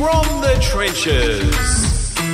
From the Trenches.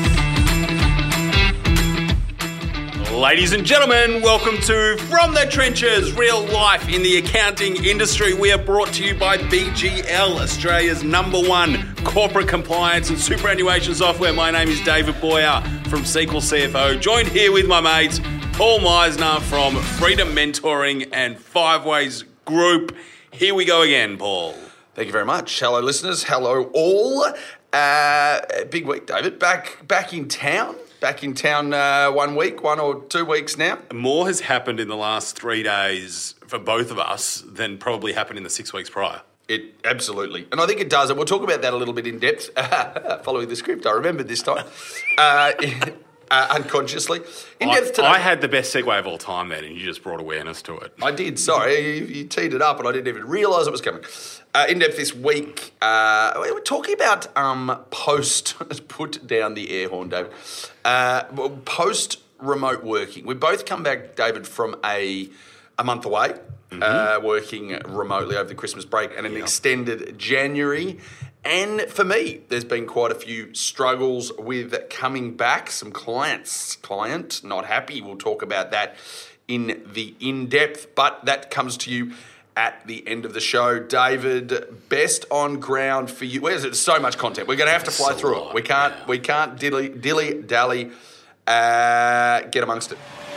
Ladies and gentlemen, welcome to From the Trenches, real life in the accounting industry. We are brought to you by BGL, Australia's #1 corporate compliance and superannuation software. My name is David Boyer from SQL CFO, joined here with my mates Paul Meisner from Freedom Mentoring and Five Ways Group. Here we go again, Paul. Thank you very much. Hello, listeners. Hello, all. Big week, David. Back in town. Back in town 1 week, 1 or 2 weeks now. More has happened in the last 3 days for both of us than probably happened in the 6 weeks prior. It absolutely. And I think it does. And we'll talk about that a little bit in depth following the script. I remembered this time. Unconsciously. In depth today. I had the best segue of all time then, and you just brought awareness to it. I did, sorry. You teed it up and I didn't even realise it was coming. In depth this week, we're talking about post, put down the air horn, David, post remote working. We both come back, David, from a month away, working remotely over the Christmas break and an extended January. And for me, there's been quite a few struggles with coming back. Some client not happy. We'll talk about that in the in-depth, but that comes to you at the end of the show. David, best on ground for you. There's so much content. We're going to have to fly through it. We can't dilly-dally. Get amongst it.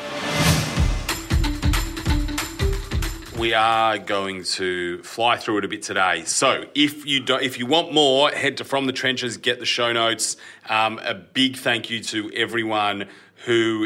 We are going to fly through it a bit today. So if you want more, head to From the Trenches, get the show notes. A big thank you to everyone who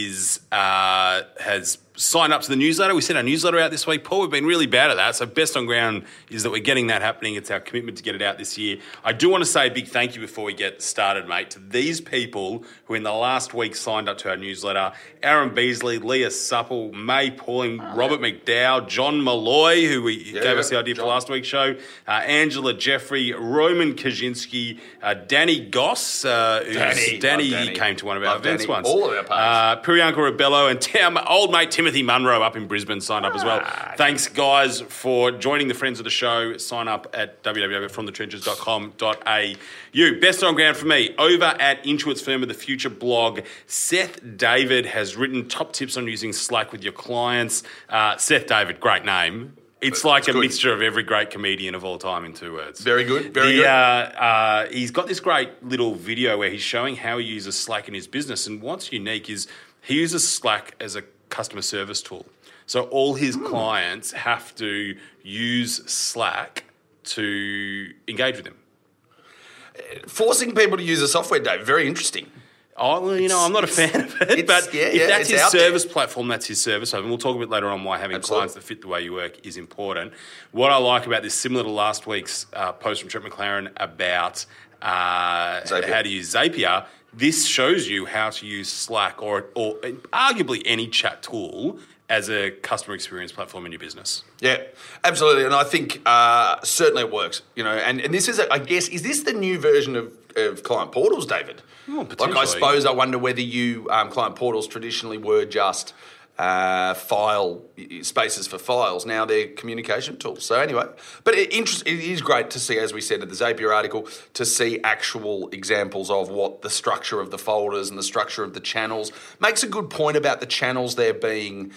has signed up to the newsletter. We sent our newsletter out this week. Paul, we've been really bad at that. So best on ground is that we're getting that happening. It's our commitment to get it out this year. I do want to say a big thank you before we get started, mate, to these people who in the last week signed up to our newsletter. Aaron Beasley, Leah Supple, May Pauling, Robert McDowell, John Malloy, who gave us the idea for last week's show, Angela Jeffrey, Roman Kaczynski, Danny Goss, Danny came to one of our events once. All of our parties. Priyanka Rebello and old mate Timothy Munro up in Brisbane signed up as well. Thanks, guys, for joining the friends of the show. Sign up at www.fromthetrenches.com.au. Best on ground for me, over at Intuit's Firm of the Future blog, Seth David has written top tips on using Slack with your clients. Seth David, great name. It's like a mixture of every great comedian of all time in 2 words. Very good, very good. He's got this great little video where he's showing how he uses Slack in his business. And what's unique is he uses Slack as a customer service tool. So all his clients have to use Slack to engage with him. Forcing people to use the software, Dave, very interesting. Oh, well, I'm not a fan of it, but if that's his service platform, that's his service. And we'll talk a bit later on why having clients that fit the way you work is important. What I like about this, similar to last week's post from Trent McLaren about how to use Zapier, this shows you how to use Slack or arguably any chat tool as a customer experience platform in your business. Yeah, absolutely. And I think certainly it works. And this is, I guess, is this the new version of client portals, David? Oh, potentially. I suppose I wonder whether you client portals traditionally were just file spaces for files. Now they're communication tools. So anyway, but it is great to see, as we said in the Zapier article, to see actual examples of what the structure of the folders and the structure of the channels. Makes a good point about the channels there being,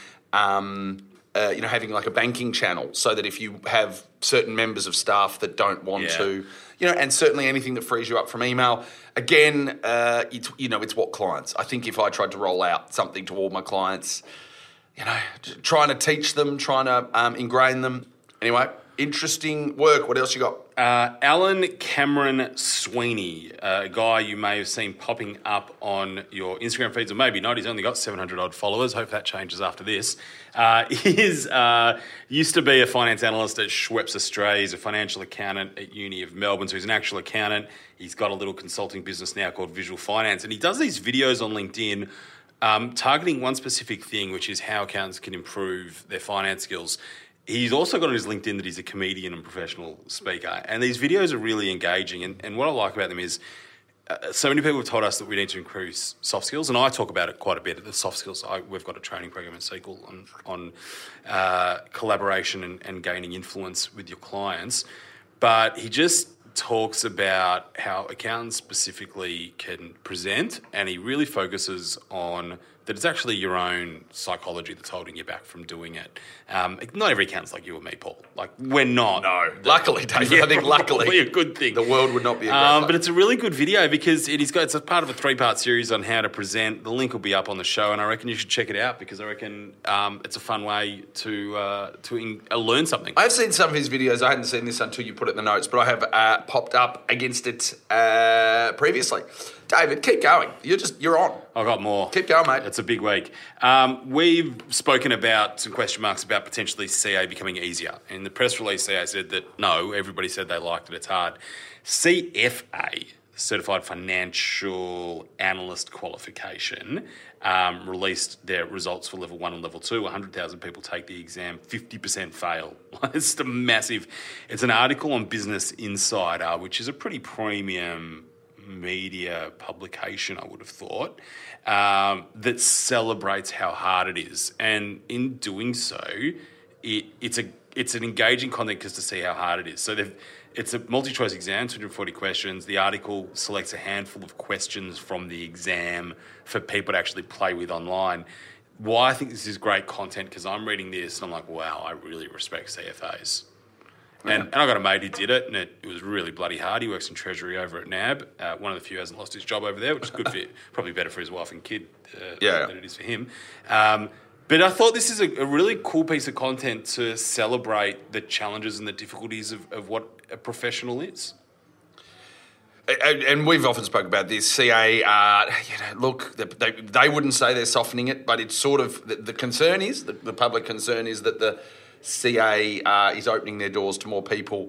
having like a banking channel, so that if you have certain members of staff that don't want to, and certainly anything that frees you up from email. Again, it's what clients. I think if I tried to roll out something to all my clients, trying to teach them, trying to ingrain them. Anyway, interesting work. What else you got? Alan Cameron Sweeney, a guy you may have seen popping up on your Instagram feeds, or maybe not. He's only got 700 odd followers. Hope that changes after this. He's used to be a finance analyst at Schweppes Australia. He's a financial accountant at Uni of Melbourne, so he's an actual accountant. He's got a little consulting business now called Visual Finance, and he does these videos on LinkedIn targeting one specific thing, which is how accountants can improve their finance skills. He's also got on his LinkedIn that he's a comedian and professional speaker. And these videos are really engaging. And what I like about them is so many people have told us that we need to increase soft skills. And I talk about it quite a bit, the soft skills. We've got a training program at SQL on collaboration and gaining influence with your clients. But he just talks about how accountants specifically can present, and he really focuses on that it's actually your own psychology that's holding you back from doing it. Not every accountant's like you or me, Paul. Like, we're not. No. Luckily, David. Yeah, I think luckily. probably a good thing. The world would not be a great place. But it's a really good video because it's a part of a 3-part series on how to present. The link will be up on the show, and I reckon you should check it out because I reckon it's a fun way to learn something. I've seen some of his videos. I hadn't seen this until you put it in the notes, but I have popped up against it previously. David, keep going. You're on. I've got more. Keep going, mate. It's a big week. We've spoken about some question marks about potentially CA becoming easier. In the press release, CA said that no, everybody said they liked it. It's hard. CFA, Certified Financial Analyst Qualification, released their results for Level 1 and Level 2. 100,000 people take the exam, 50% fail. It's just a massive... It's an article on Business Insider, which is a pretty premium media publication, I would have thought, that celebrates how hard it is. And in doing so, it's an engaging content because to see how hard it is. So it's a multi-choice exam, 240 questions. The article selects a handful of questions from the exam for people to actually play with online. Why I think this is great content, because I'm reading this and I'm like, wow, I really respect CFAs. And I got a mate who did it, and it was really bloody hard. He works in Treasury over at NAB. One of the few hasn't lost his job over there, which is good for probably better for his wife and kid than it is for him. But I thought this is a really cool piece of content to celebrate the challenges and the difficulties of what a professional is. And we've often spoken about this. CA, look, they wouldn't say they're softening it, but it's sort of the concern is the public concern is that the CA is opening their doors to more people.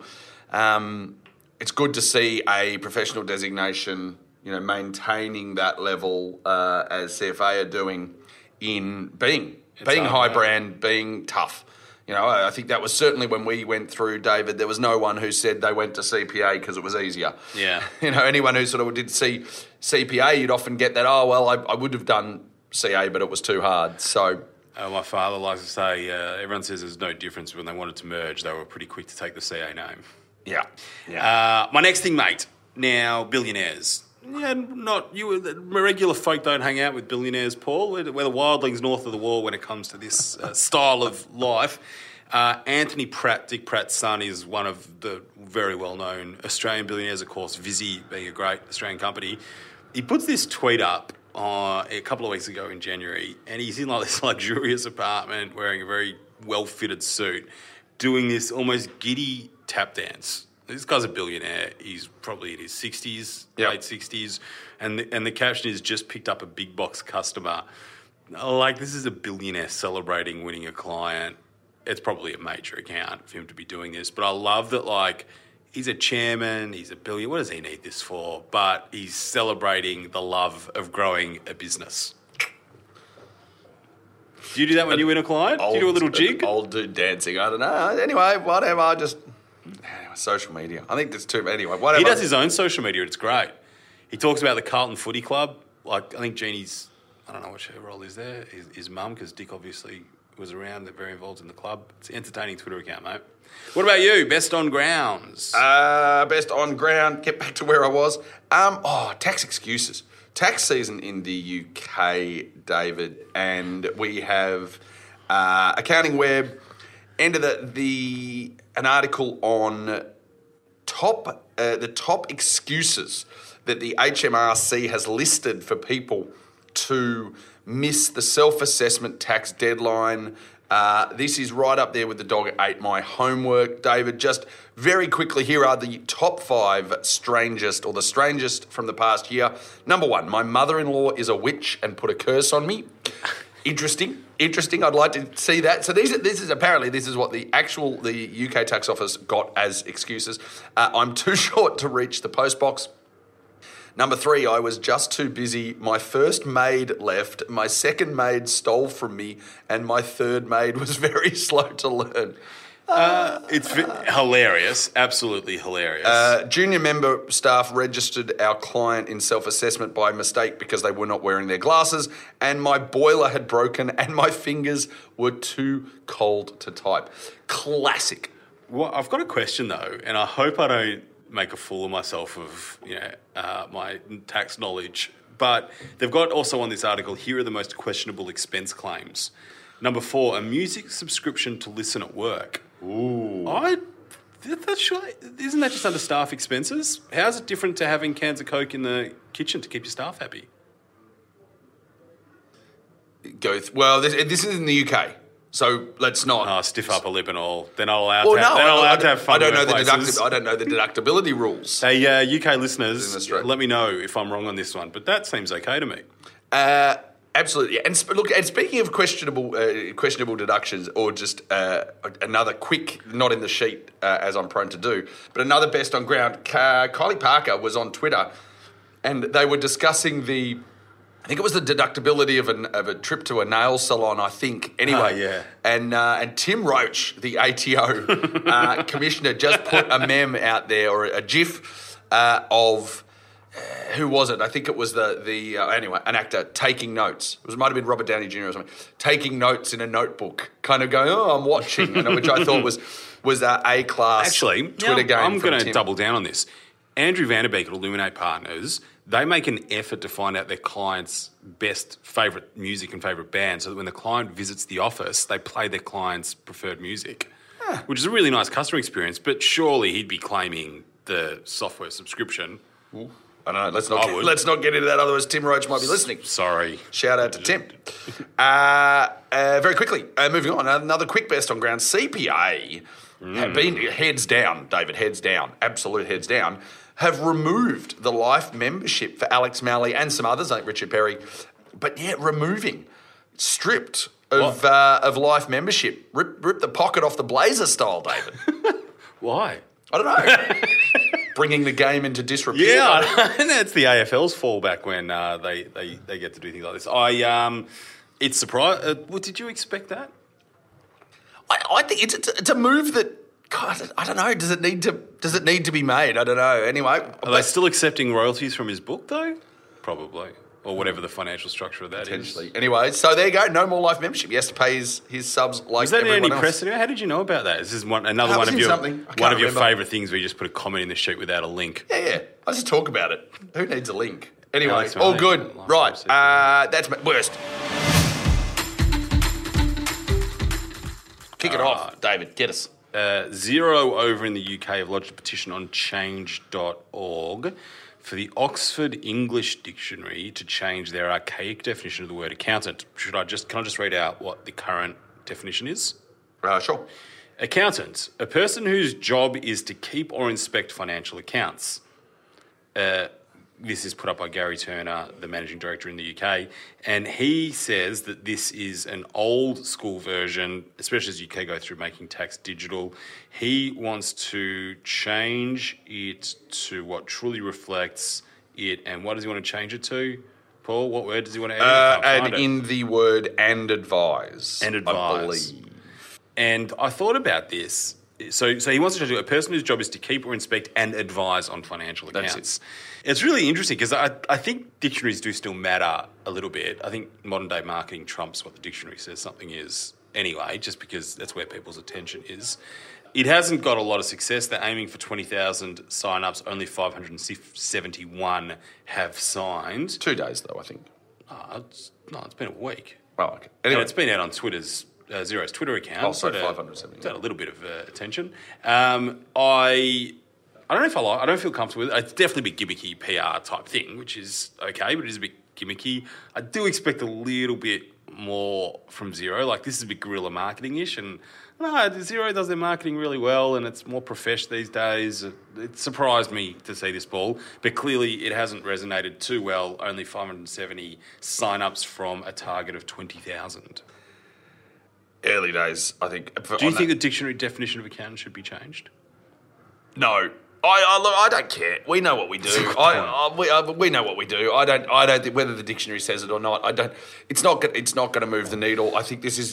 It's good to see a professional designation, maintaining that level as CFA are doing in being high brand, being tough. I think that was certainly when we went through, David, there was no one who said they went to CPA because it was easier. Yeah. Anyone who sort of did see CPA, you'd often get that, I would have done CA, but it was too hard. So... my father likes to say, everyone says there's no difference. When they wanted to merge, they were pretty quick to take the CA name. Yeah. My next thing, mate. Now, billionaires. Yeah, regular folk don't hang out with billionaires, Paul. We're the wildlings north of the wall when it comes to this style of life. Anthony Pratt, Dick Pratt's son, is one of the very well-known Australian billionaires, of course, Visy being a great Australian company. He puts this tweet up a couple of weeks ago in January, and he's in like this luxurious apartment wearing a very well-fitted suit, doing this almost giddy tap dance. This guy's a billionaire. He's probably in his 60s, late 60s, and the caption is, just picked up a big box customer. Like, this is a billionaire celebrating winning a client. It's probably a major account for him to be doing this, but I love that, like, he's a chairman, he's a billionaire. What does he need this for? But he's celebrating the love of growing a business. Do you do that when you win a client? Do you do a little jig? Old dude dancing. I don't know. Anyway, whatever. Social media. I think there's too... Anyway, whatever. He does his own social media. It's great. He talks about the Carlton Footy Club. Like, I think Jeannie's... I don't know what her role is there. His mum, because Dick obviously was around. They're very involved in the club. It's an entertaining Twitter account, mate. What about you? Best on grounds? Best on ground. Get back to where I was. Tax excuses. Tax season in the UK, David, and we have Accounting Web ended an article on the top excuses that the HMRC has listed for people to miss the self-assessment tax deadline. This is right up there with the dog ate my homework. David, just very quickly, here are the top 5 strangest, or the strangest from the past year. Number 1, my mother-in-law is a witch and put a curse on me. Interesting. I'd like to see that. So this is what the UK tax office got as excuses. I'm too short to reach the post box. Number 3, I was just too busy. My first maid left, my second maid stole from me, and my third maid was very slow to learn. It's hilarious, absolutely hilarious. Junior member staff registered our client in self-assessment by mistake because they were not wearing their glasses, and my boiler had broken and my fingers were too cold to type. Classic. Well, I've got a question though, and I hope I don't make a fool of myself of my tax knowledge. But they've got also on this article, here are the most questionable expense claims. Number 4, a music subscription to listen at work. Ooh. Isn't that just under staff expenses? How's it different to having cans of Coke in the kitchen to keep your staff happy? Well, this is in the UK, so let's not stiff upper lip and all. They're not allowed. To have fun. I don't know the deductibility rules. Hey, UK listeners, let me know if I'm wrong on this one, but that seems okay to me. Absolutely, and speaking of questionable deductions, or just another quick, not in the sheet as I'm prone to do, but another best on ground. Kylie Parker was on Twitter, and they were discussing I think it was the deductibility of a trip to a nail salon, I think. Anyway, yeah. And Tim Roach, the ATO commissioner, just put a meme out there, or a GIF of who was it? I think it was anyway, an actor taking notes. It might have been Robert Downey Jr. or something, taking notes in a notebook, kind of going, "Oh, I'm watching," which I thought was a class. Actually, Twitter game. I'm going to double down on this. Andrew Vanderbeek at Illuminate Partners, they make an effort to find out their clients' best favourite music and favourite bands, so that when the client visits the office, they play their client's preferred music, which is a really nice customer experience. But surely he'd be claiming the software subscription. Ooh. I don't know. Let's not get into that. Otherwise, Tim Roach might be listening. Sorry. Shout out to Tim. Very quickly, moving on. Another quick best on ground. CPA have been heads down, David. Heads down. Absolute heads down. Have removed the life membership for Alex Malley and some others, like Richard Perry. But stripped of life membership. Rip the pocket off the blazer style, David. Why? I don't know. Bringing the game into disrepute. Yeah, and that's the AFL's fallback when they get to do things like this. It's surprising. Did you expect that? I think it's a move that, God, I don't know. Does it need to be made? I don't know. Anyway, are they still accepting royalties from his book though? Probably, or whatever the financial structure of that potentially. Anyway, so there you go. No more life membership. He has to pay his subs like is that everyone any else. Precedent? How did you know about that? Is this another one of your favourite things where you just put a comment in the sheet without a link? Yeah. I just talk about it. Who needs a link? Anyway, all good. Right. That's my worst. Kick it off, David. Get us. Xero over in the UK have lodged a petition on change.org for the Oxford English Dictionary to change their archaic definition of the word accountant. Can I just read out what the current definition is? Sure. Accountant, a person whose job is to keep or inspect financial accounts. This is put up by Gary Turner, the managing director in the UK, and he says that this is an old school version, especially as UK go through making tax digital. He wants to change it to what truly reflects it. And what does he want to change it to? Paul, what word does he want to add? Add in the word "and advise." And advise. I believe. And I thought about this. So he wants to do a person whose job is to keep or inspect and advise on financial accounts. It's really interesting because I think dictionaries do still matter a little bit. I think modern day marketing trumps what the dictionary says something is anyway, just because that's where people's attention is. It hasn't got a lot of success. They're aiming for 20,000 sign-ups. Only 571 have signed. 2 days, though, I think. It's been a week. Oh, okay. Anyway, and it's been out on Twitter's Xero's Twitter account. Oh, sorry, 570. It's had a little bit of attention. I don't know if I don't feel comfortable with it. It's definitely a bit gimmicky PR type thing, which is okay, but it is a bit gimmicky. I do expect a little bit more from Xero. Like, this is a bit guerrilla marketing-ish, and Xero does their marketing really well, and it's more profesh these days. It surprised me to see this ball, but clearly it hasn't resonated too well. Only 570 sign-ups from a target of 20,000. Early days, I think. Do you think the dictionary definition of accountant should be changed? No. I don't care. We know what we do. We know what we do. I don't think whether the dictionary says it or not. I don't. It's not going to move the needle. I think this.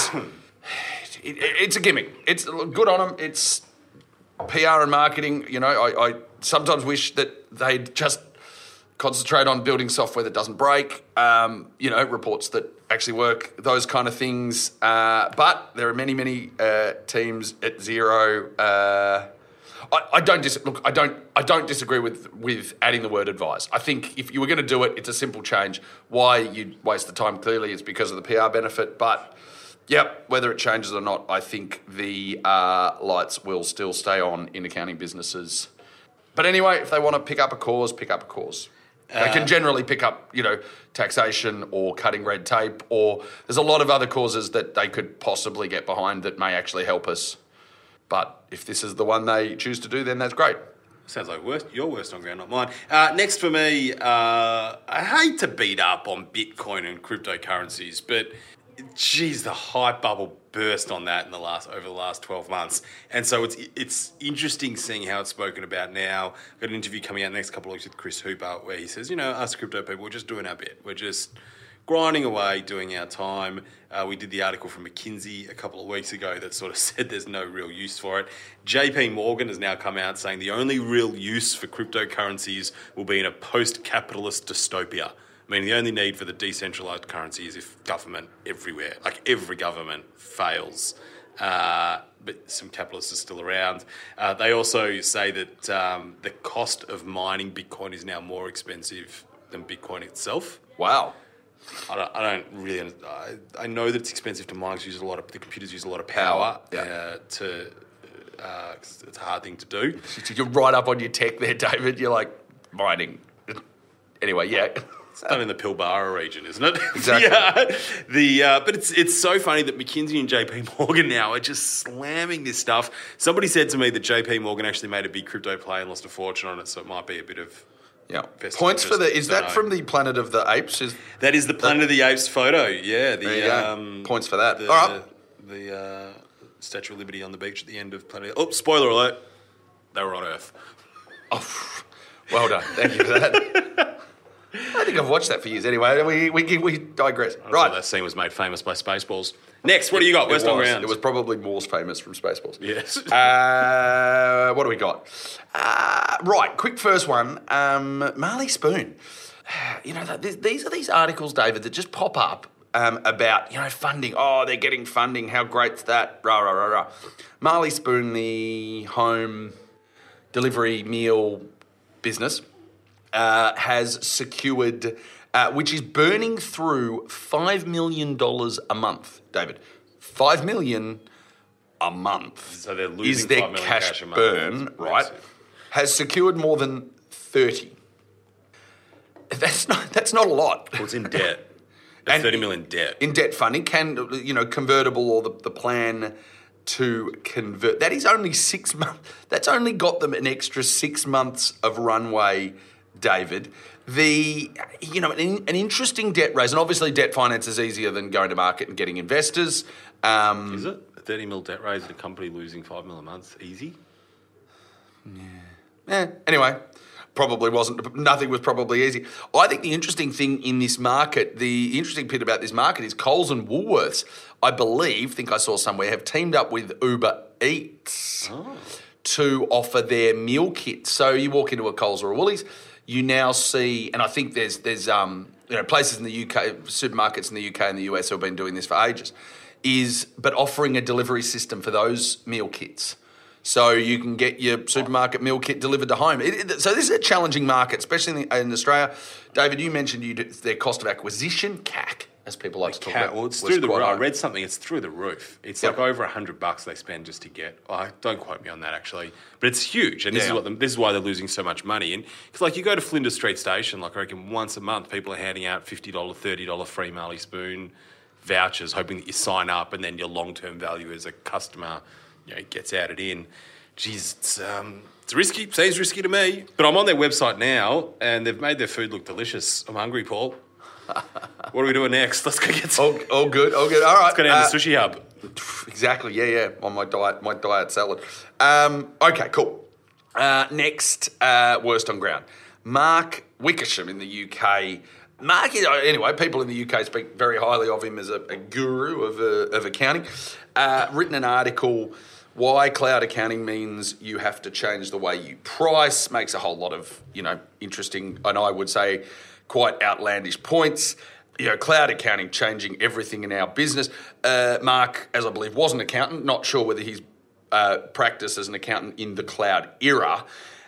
It's a gimmick. It's good on them. It's PR and marketing. You know, I sometimes wish that they'd just concentrate on building software that doesn't break. Reports that actually work. Those kind of things. But there are many teams at Xero. I don't disagree with adding the word advise. I think if you were going to do it, it's a simple change. Why you'd waste the time, clearly, is because of the PR benefit. But, yep, whether it changes or not, I think the lights will still stay on in accounting businesses. But anyway, if they want to pick up a cause, pick up a cause. They can generally pick up, taxation or cutting red tape, or there's a lot of other causes that they could possibly get behind that may actually help us. But if this is the one they choose to do, then that's great. Sounds like your worst on ground, not mine. Next for me, I hate to beat up on Bitcoin and cryptocurrencies, but geez, the hype bubble burst on that over the last 12 months. And so it's interesting seeing how it's spoken about now. I've got an interview coming out next couple of weeks with Chris Hooper where he says, us crypto people, we're just doing our bit. We're just grinding away, doing our time. We did the article from McKinsey a couple of weeks ago that sort of said there's no real use for it. JP Morgan has now come out saying the only real use for cryptocurrencies will be in a post-capitalist dystopia. I mean, the only need for the decentralised currency is if government everywhere, like every government, fails. But some capitalists are still around. They also say that the cost of mining Bitcoin is now more expensive than Bitcoin itself. Wow. I don't really. I know that it's expensive to mine because the computers use a lot of power. It's a hard thing to do. You're right up on your tech there, David. You're like mining. Anyway, yeah. It's done in the Pilbara region, isn't it? Exactly. But it's so funny that McKinsey and JP Morgan now are just slamming this stuff. Somebody said to me that JP Morgan actually made a big crypto play and lost a fortune on it, so it might be a bit of points for is that from the Planet of the Apes? That is the Planet of the Apes photo. Yeah, there you go. Points for that. All right. The Statue of Liberty on the beach at the end of Planet. Oh, spoiler alert! They were on Earth. Oh, well done. Thank you for that. I think I've watched that for years. Anyway, we digress. Right. That scene was made famous by Spaceballs. Next, what do you got? West on Ground. It was probably more famous from Spaceballs. Yes. What do we got? Right, quick first one. Marley Spoon. These are these articles, David, that just pop up about, funding. Oh, they're getting funding. How great's that? Rah, rah, rah, rah. Marley Spoon, the home delivery meal business, has secured, which is burning through $5 million a month, David. $5 million a month. So they're losing is their $5 million cash a month. burn, right? Has secured more than 30. That's not a lot. Well, it's in debt. And 30 million debt. In debt funding, convertible or the plan to convert. That is only 6 months. That's only got them an extra 6 months of runway, David. An interesting debt raise, and obviously debt finance is easier than going to market and getting investors. Is it? A 30 mil debt raise at a company losing $5 million a month? Easy? Yeah. Anyway, probably wasn't. Nothing was probably easy. I think the interesting thing in this market, the interesting bit about this market is Coles and Woolworths, I think I saw somewhere, have teamed up with Uber Eats to offer their meal kits. So you walk into a Coles or a Woolies, you now see, and I think there's places in the UK, supermarkets in the UK and the US who have been doing this for ages, but offering a delivery system for those meal kits. So you can get your supermarket meal kit delivered to home. So this is a challenging market, especially in Australia. David, you mentioned their cost of acquisition, CAC, as people like to talk about. Well, it's through the roof. I read something. It's through the roof. It's like over $100 they spend just to get. Don't quote me on that actually, but it's huge. And this is why they're losing so much money. And because you go to Flinders Street Station, I reckon once a month people are handing out $50, $30 free Marley Spoon vouchers, hoping that you sign up, and then your long-term value as a customer, gets added in. Jeez, it's risky. Seems risky to me. But I'm on their website now, and they've made their food look delicious. I'm hungry, Paul. What are we doing next? Let's go get some. All good. All right. Let's go down to Sushi Hub. Exactly. Yeah. On my diet salad. Okay. Cool. Next, worst on ground. Mark Wickersham in the UK. Mark, anyway, people in the UK speak very highly of him as a guru of accounting. Written an article, why cloud accounting means you have to change the way you price, makes a whole lot of, interesting, and I would say quite outlandish points. Cloud accounting changing everything in our business. Mark, as I believe, was an accountant, not sure whether he's practice as an accountant in the cloud era,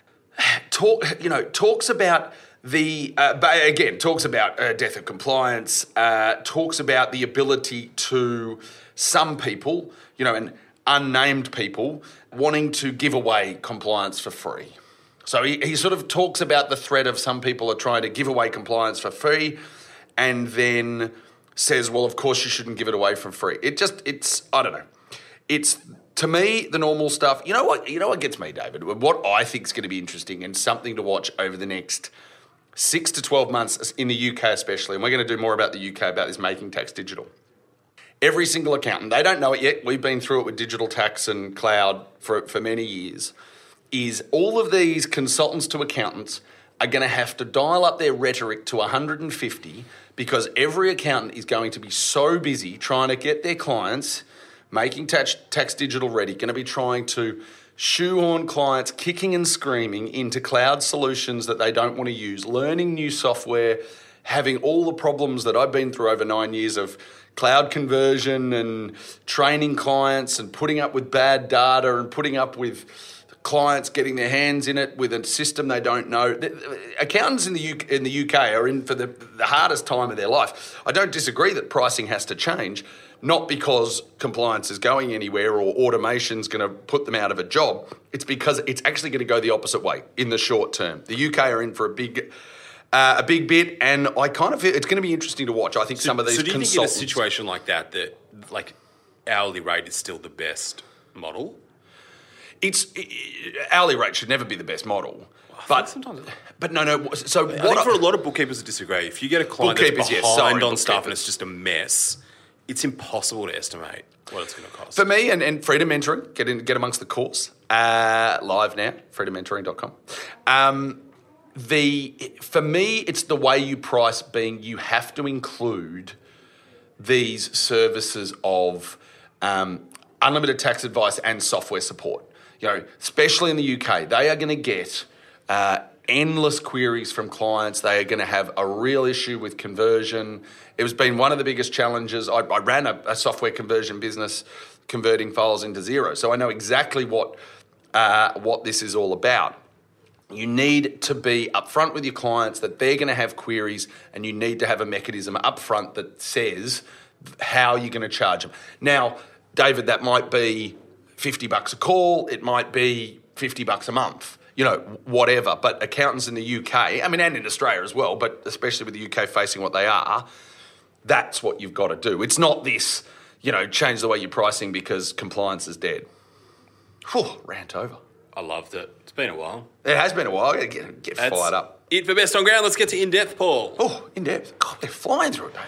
talks about talks about death of compliance, talks about the ability to some people, and unnamed people wanting to give away compliance for free. So he sort of talks about the threat of some people are trying to give away compliance for free, and then says, well, of course you shouldn't give it away for free. I don't know. It's, to me, the normal stuff. You know what gets me, David? What I think is going to be interesting and something to watch over the next 6 to 12 months in the UK especially, and we're going to do more about the UK, about this Making Tax Digital. Every single accountant, they don't know it yet, we've been through it with digital tax and cloud for many years, is all of these consultants to accountants are going to have to dial up their rhetoric to 150 because every accountant is going to be so busy trying to get their clients Making Tax Digital ready, going to be trying to shoehorn clients kicking and screaming into cloud solutions that they don't want to use, learning new software, having all the problems that I've been through over 9 years of cloud conversion and training clients and putting up with bad data and putting up with clients getting their hands in it with a system they don't know. Accountants in the UK are in for the hardest time of their life. I don't disagree that pricing has to change, not because compliance is going anywhere or automation's going to put them out of a job. It's because it's actually going to go the opposite way in the short term. The UK are in for a big bit, and I kind of feel it's going to be interesting to watch. I think some of these consultants... So do you think in a situation like that, like hourly rate is still the best model? Hourly rate should never be the best model. But sometimes, no. So I think for a lot of bookkeepers that disagree, if you get a client that's behind on stuff and it's just a mess, it's impossible to estimate what it's going to cost. For me and Freedom Mentoring, get amongst the course live now, freedommentoring.com. For me, it's the way you price, being you have to include these services of unlimited tax advice and software support. Especially in the UK, they are going to get endless queries from clients. They are going to have a real issue with conversion. It has been one of the biggest challenges. I ran a software conversion business, converting files into Xero, so I know exactly what this is all about. You need to be upfront with your clients that they're going to have queries, and you need to have a mechanism upfront that says how you're going to charge them. Now, David, that might be $50 a call, it might be $50 a month, whatever. But accountants in the UK, and in Australia as well, but especially with the UK facing what they are, that's what you've got to do. It's not this, change the way you're pricing because compliance is dead. Whew, rant over. I loved it. It's been a while. It has been a while. Get fired up. It for Best on Ground. Let's get to In-Depth, Paul. Oh, In-Depth. God, they're flying through it, David.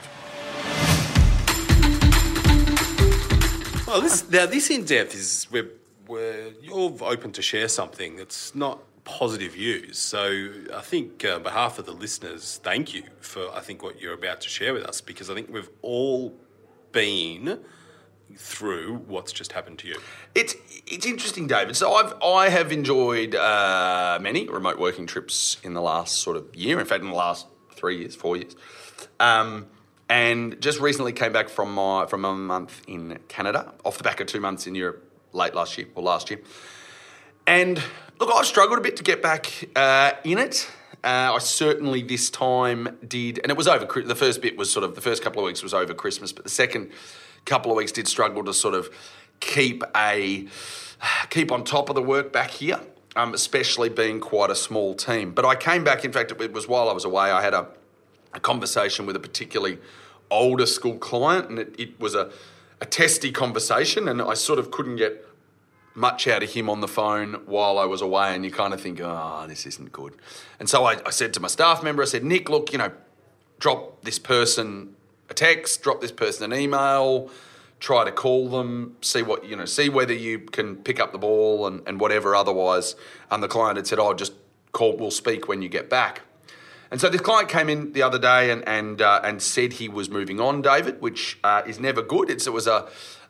Well, this In-Depth is where you're open to share something that's not positive views. So I think on behalf of the listeners, thank you for, what you're about to share with us, because I think we've all been through what's just happened to you. It's interesting, David. So I have enjoyed many remote working trips in the last sort of year. In fact, in the last 3 years, 4 years. And just recently came back from a month in Canada, off the back of 2 months in Europe last year. And look, I struggled a bit to get back in it. I certainly this time did, and it was over. The first bit was the first couple of weeks was over Christmas, but the second couple of weeks did struggle to sort of keep on top of the work back here, especially being quite a small team. But I came back. In fact, it was while I was away. I had a conversation with a particularly older school client, and it was a testy conversation, and I sort of couldn't get much out of him on the phone while I was away, and you kind of think, this isn't good. And so I said to my staff member, I said, Nick, look, drop this person a text, drop this person an email, try to call them, see whether you can pick up the ball and whatever. Otherwise, the client had said, just call, we'll speak when you get back. And so this client came in the other day and said he was moving on, David, which is never good. It was a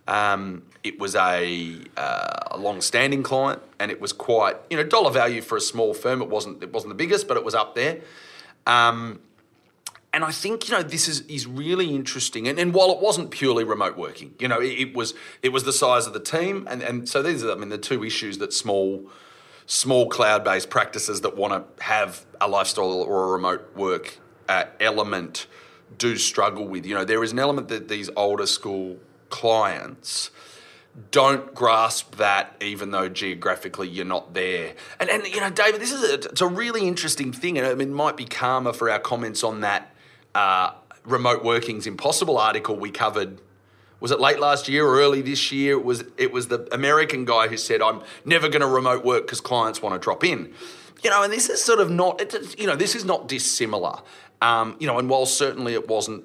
long-standing client, and it was quite dollar value for a small firm. It wasn't the biggest, but it was up there. And I think, this is really interesting. And while it wasn't purely remote working, it was the size of the team. And so these are, the two issues that small cloud-based practices that want to have a lifestyle or a remote work element do struggle with. There is an element that these older school clients don't grasp that, even though geographically you're not there. And David, it's a really interesting thing. And it might be karma for our comments on that Remote Working's Impossible article we covered. Was it late last year or early this year? It was the American guy who said, I'm never going to remote work because clients want to drop in. And this is sort of not, this is not dissimilar. And while certainly it wasn't,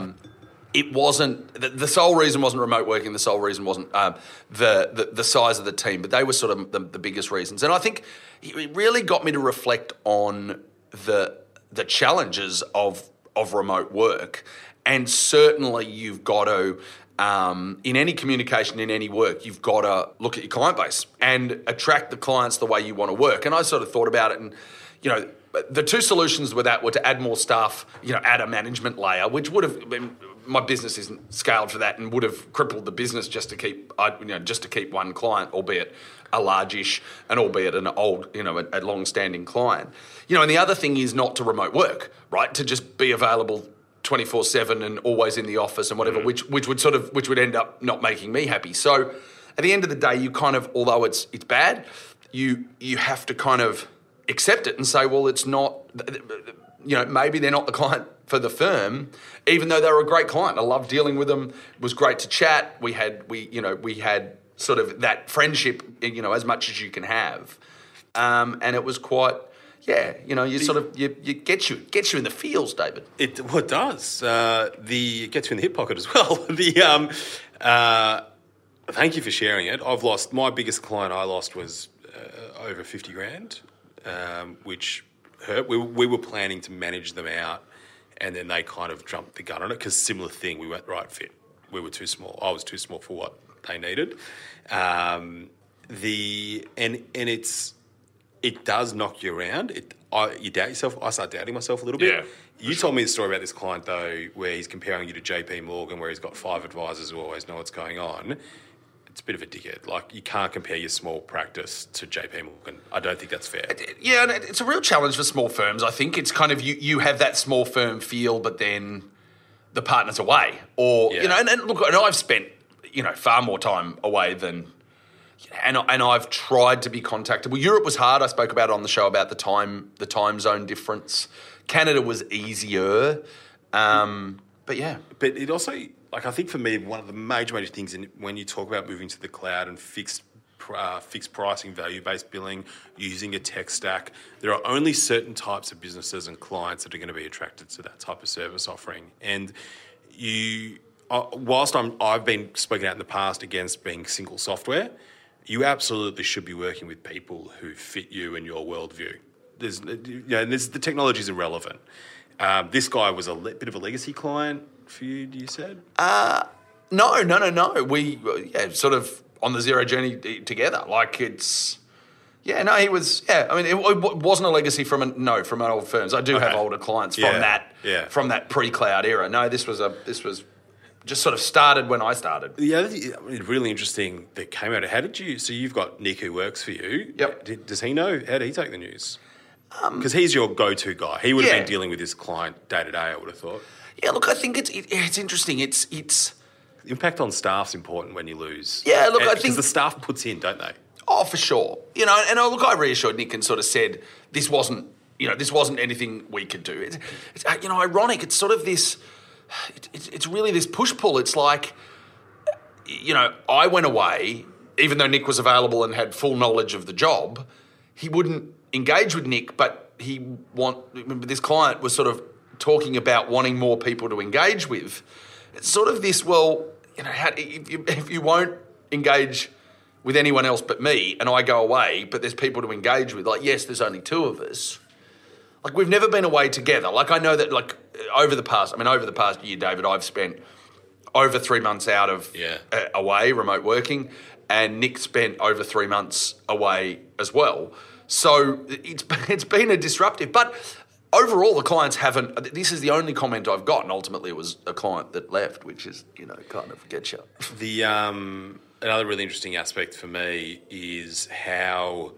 the sole reason wasn't remote working, the sole reason wasn't the size of the team, but they were sort of the biggest reasons. And I think it really got me to reflect on the challenges of remote work. And certainly you've got to, in any communication, in any work, you've got to look at your client base and attract the clients the way you want to work. And I sort of thought about it, and, the two solutions with that were to add more staff, add a management layer, which would have been, my business isn't scaled for that and would have crippled the business just to keep one client, albeit a large-ish and albeit an old, a long-standing client. And the other thing is not to remote work, right? To just be available 24/7 and always in the office and whatever, which would end up not making me happy. So at the end of the day, you kind of, although it's bad, you have to kind of accept it and say, well, it's not, maybe they're not the client for the firm, even though they were a great client. I loved dealing with them. It was great to chat. We had sort of that friendship, as much as you can have. And it was quite, it gets you in the feels, David. It does. It gets you in the hip pocket as well. Thank you for sharing it. My biggest client I lost was over 50 grand, which hurt. We were planning to manage them out, and then they kind of jumped the gun on it because similar thing. We weren't the right fit. We were too small. I was too small for what they needed. It does knock you around. You doubt yourself. I start doubting myself a little bit. Yeah, you told me the story about this client, though, where he's comparing you to JP Morgan, where he's got 5 advisors who always know what's going on. It's a bit of a dickhead. Like, you can't compare your small practice to JP Morgan. I don't think that's fair. Yeah, and it's a real challenge for small firms. I think it's kind of you have that small firm feel, but then the partner's away. Or, and look, and I've spent, far more time away than... And I've tried to be contactable. Europe was hard. I spoke about it on the show about the time zone difference. Canada was easier. But yeah. But it also, I think for me, one of the major things when you talk about moving to the cloud and fixed pricing, value-based billing, using a tech stack, there are only certain types of businesses and clients that are going to be attracted to that type of service offering. And whilst I've been speaking out in the past against being single software, you absolutely should be working with people who fit you and your worldview. The technology is irrelevant. This guy was a bit of a legacy client for you, you said? No. We sort of on the Xero journey together. He was. Yeah, I mean, it wasn't a legacy from old firms. I do have older clients from that pre-cloud era. No, this was just sort of started when I started. Yeah, really interesting that came out. So you've got Nick who works for you. Yep. Does he know? How did he take the news? Because he's your go-to guy. He would have been dealing with this client day to day, I would have thought. Yeah, look, I think it's interesting. It's the impact on staff's important when you lose. Yeah, look, I think... Because the staff puts in, don't they? Oh, for sure. And I reassured Nick and sort of said this wasn't anything we could do. It's ironic. It's sort of this... It's really this push-pull. It's like, I went away, even though Nick was available and had full knowledge of the job, he wouldn't engage with Nick, but this client was sort of talking about wanting more people to engage with. It's sort of this, if you won't engage with anyone else but me and I go away, but there's people to engage with, yes, there's only 2 of us. We've never been away together. I know that, over the past year, David, I've spent over 3 months out of away, remote working, and Nick spent over 3 months away as well. So it's been a disruptive. But overall, the clients haven't. This is the only comment I've got, and ultimately it was a client that left, which is kind of gets you. The another really interesting aspect for me is how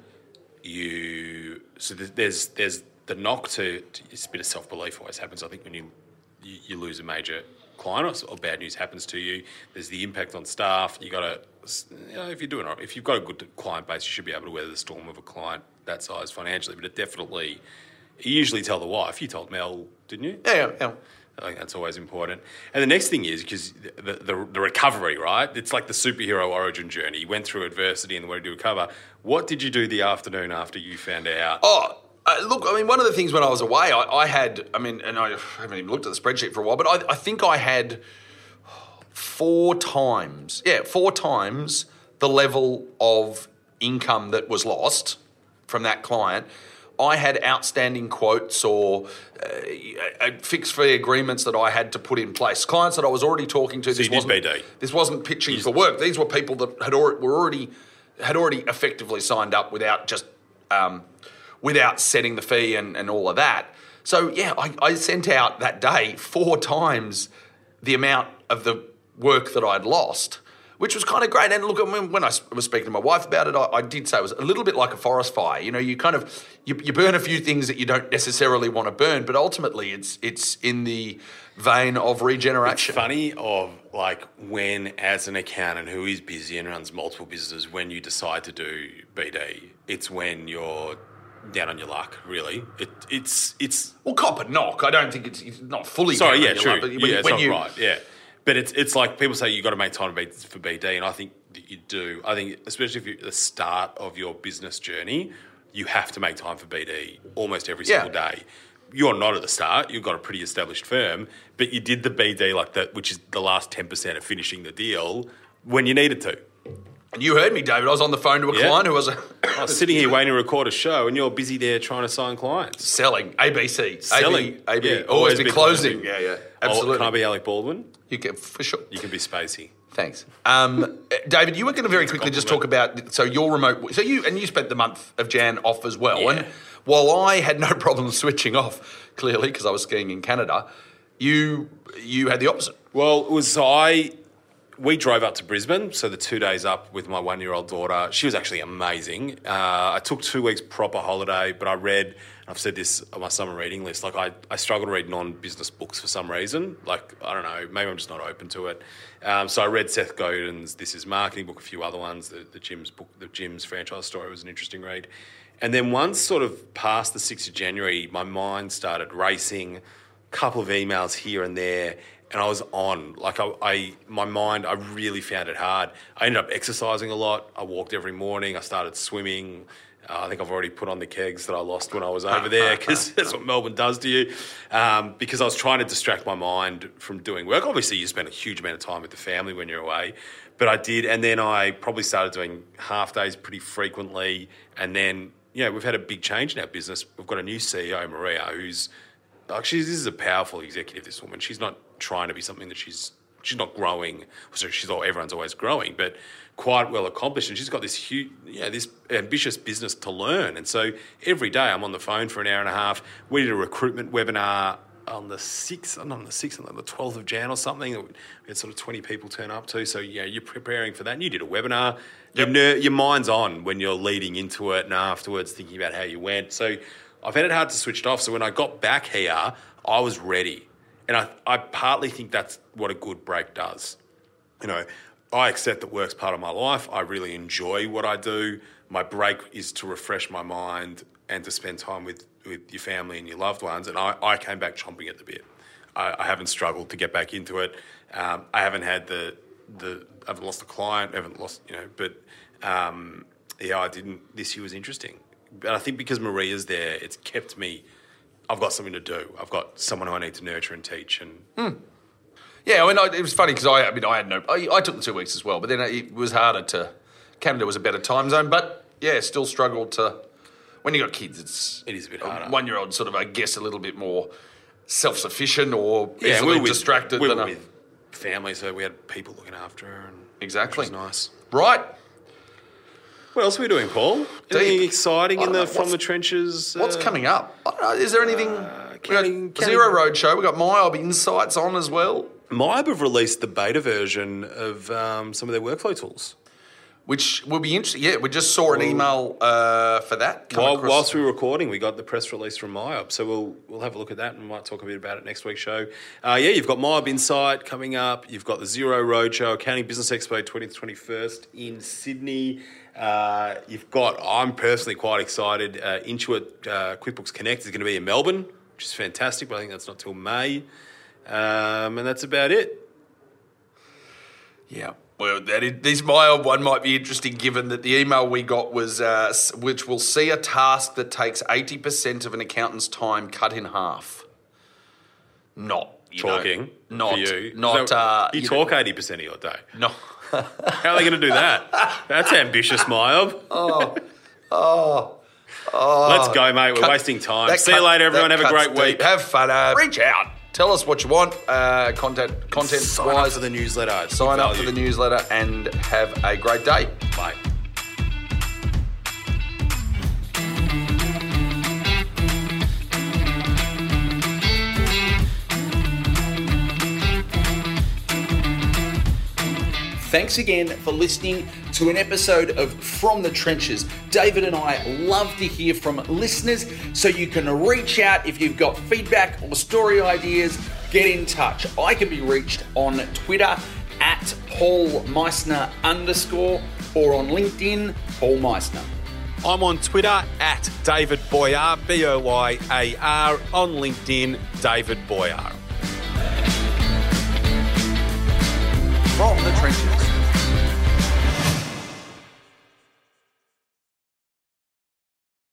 you. So there's the knock to it's a bit of self-belief always happens. I think when you lose a major client or bad news happens to you, there's the impact on staff. You got to, if you've got a good client base, you should be able to weather the storm of a client that size financially. But it definitely, you usually tell the wife. You told Mel, didn't you? Yeah. I think that's always important. And the next thing is, because the recovery, right? It's like the superhero origin journey. You went through adversity and the way to recover. What did you do the afternoon after you found out? Look, I mean, one of the things when I was away, I had, and I haven't even looked at the spreadsheet for a while, but I think I had 4 times the level of income that was lost from that client. I had outstanding quotes or fixed fee agreements that I had to put in place. Clients that I was already talking to. So this wasn't pitching for work. These were people that had already effectively signed up without setting the fee and all of that. So, yeah, I sent out that day 4 times the amount of the work that I'd lost, which was kind of great. And look, when I was speaking to my wife about it, I did say it was a little bit like a forest fire. You kind of, you burn a few things that you don't necessarily want to burn, but ultimately it's in the vein of regeneration. It's funny of like when, as an accountant who is busy and runs multiple businesses, when you decide to do BD, it's when you're down on your luck, really. It's well, cop and knock. I don't think it's not fully. Sorry, down yeah, on your true. luck, but It's not right, yeah. But it's like people say you got to make time for BD, and I think that you do. I think especially if you're at the start of your business journey, you have to make time for BD almost every single day. You're not at the start. You've got a pretty established firm, but you did the BD like that, which is the last 10% of finishing the deal when you needed to. And you heard me, David. I was on the phone to a client who was I was sitting here waiting to record a show, and you're busy there trying to sign clients. Selling. ABC. Selling. AB. Yeah, always be closing. Yeah. Absolutely. Can I be Alec Baldwin? You can, for sure. You can be Spacey. Thanks. David, you were going to very quickly just talk about, so your remote, you spent the month of Jan off as well. Yeah. And while I had no problem switching off, clearly, because I was skiing in Canada, you had the opposite. Well, we drove up to Brisbane, so the 2 days up with my 1-year-old daughter. She was actually amazing. I took 2 weeks proper holiday, but I read, I've said this on my summer reading list, like I struggle to read non-business books for some reason. Like, I don't know, maybe I'm just not open to it. So I read Seth Godin's This Is Marketing book, a few other ones. The Jim's book, the Jim's franchise story was an interesting read. And then once sort of past the 6th of January, my mind started racing, a couple of emails here and there, and I was on. Like, my mind, I really found it hard. I ended up exercising a lot. I walked every morning. I started swimming. I think I've already put on the kegs that I lost when I was over there, because that's what Melbourne does to you. Because I was trying to distract my mind from doing work. Obviously, you spend a huge amount of time with the family when you're away. But I did. And then I probably started doing half days pretty frequently. And then, we've had a big change in our business. We've got a new CEO, Maria, who's... This is a powerful executive, this woman. She's not trying to be something that she's not growing. So everyone's always growing, but quite well accomplished. And she's got this huge, this ambitious business to learn. And so every day I'm on the phone for an hour and a half. We did a recruitment webinar on the 6th, on the 12th of Jan or something. We had sort of 20 people turn up to. So, you're preparing for that. And you did a webinar. Yep. Your mind's on when you're leading into it and afterwards thinking about how you went. So I found it hard to switch it off. So when I got back here, I was ready. And I partly think that's what a good break does. I accept that work's part of my life. I really enjoy what I do. My break is to refresh my mind and to spend time with your family and your loved ones. And I came back chomping at the bit. I haven't struggled to get back into it. I haven't had I haven't lost a client, I haven't lost, but I didn't. This year was interesting. But I think because Maria's there, it's kept me. I've got something to do. I've got someone who I need to nurture and teach. And yeah, it was funny because I had no. I took the 2 weeks as well, but then it was harder to. Canada was a better time zone, but still struggled to. When you got kids, it is a bit harder. 1-year-old sort of, I guess, a little bit more self-sufficient or easily distracted. We were with family, so we had people looking after her. And exactly, which was nice. Right. What else are we doing, Paul? Anything exciting from the trenches? What's coming up? I don't know. Is there anything? Counting Zero Roadshow. We've got MyOb Insights on as well. MyOb have released the beta version of some of their workflow tools. Which will be interesting. Yeah, we just saw an email for that. Whilst we were recording, we got the press release from MyOb, so we'll have a look at that and might talk a bit about it next week's show. You've got MyOb Insight coming up. You've got the Zero Roadshow, Accounting Business Expo 2021 in Sydney. I'm personally quite excited. Intuit QuickBooks Connect is going to be in Melbourne, which is fantastic, but I think that's not till May. And that's about it. Yeah. Well, this MyOb one might be interesting given that the email we got was, which will see a task that takes 80% of an accountant's time cut in half. Not talking not for you. Not you talk 80% of your day. No. How are they going to do that? That's ambitious, MyOb. Let's go, mate. We're wasting time. See you later, everyone. Have a great week. Have fun. Reach out. Tell us what you want, content-wise. Sign up for the newsletter. Sign up for the newsletter and have a great day. Bye. Thanks again for listening to an episode of From the Trenches. David and I love to hear from listeners, so you can reach out if you've got feedback or story ideas. Get in touch. I can be reached on Twitter at Paul Meissner _ or on LinkedIn, Paul Meissner. I'm on Twitter at David Boyar, Boyar, on LinkedIn, David Boyar. From the Trenches.